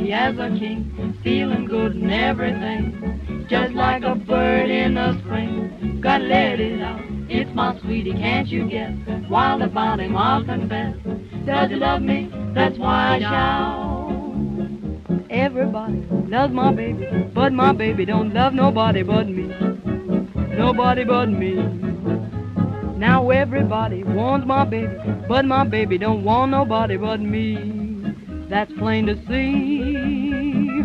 happy as a king, feeling good and everything, just like a bird in the spring. Gotta let it out, it's my sweetie, can't you guess? Wild about him, I'll confess. Does he love me? That's why I shout. Everybody loves my baby, but my baby don't love nobody but me. Nobody but me. Now everybody wants my baby, but my baby don't want nobody but me. That's plain to see.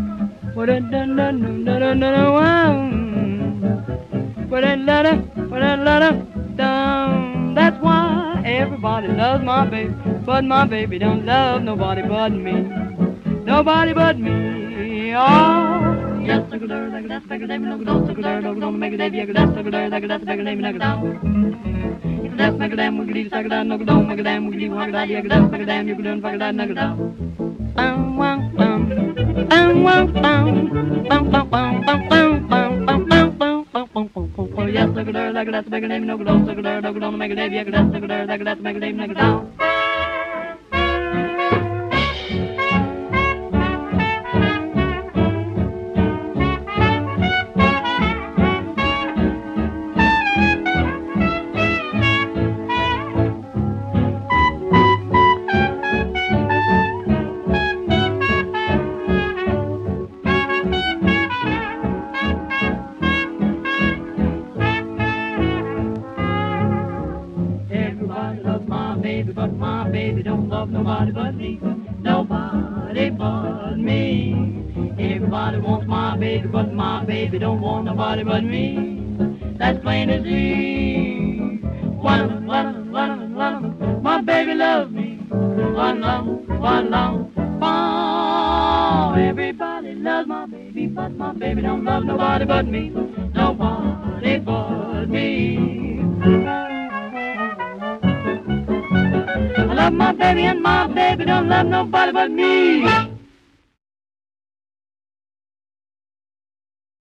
That's why everybody loves my baby, but my baby don't love nobody but me. Nobody but me. Oh, yes, sugar there, like that's bigger name, no go, sugar there, no go, make it a bigger, that's sugar there, like that's bigger name, no go. If that's make a damn, we can eat sugar there, no go, make a damn, we can eat one, that's make a damn, you can do fuck that, no go. Bum, bum, bum, bum, bum, bum, bum, bum, bum, bum, bum, bum, bum, bum, bum, bum. Oh, yes, sugar there, like that's bigger name, no go, sugar there, no go, make it a bigger, that's sugar there, like that's make a name, no go. But my baby don't love nobody but me. Nobody but me. Everybody wants my baby, but my baby don't want nobody but me. That's plain as see. My baby loves me. One love. Oh, everybody loves my baby, but my baby don't love nobody but me. Nobody but me. I love my baby and my baby don't love nobody but me.